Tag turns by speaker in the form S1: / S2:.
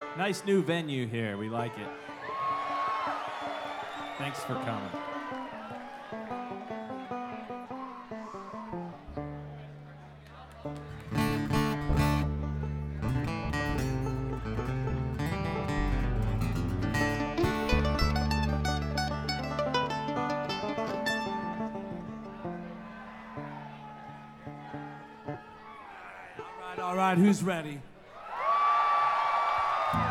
S1: Nice new venue here. We like it. Thanks for coming.
S2: All right, who's ready?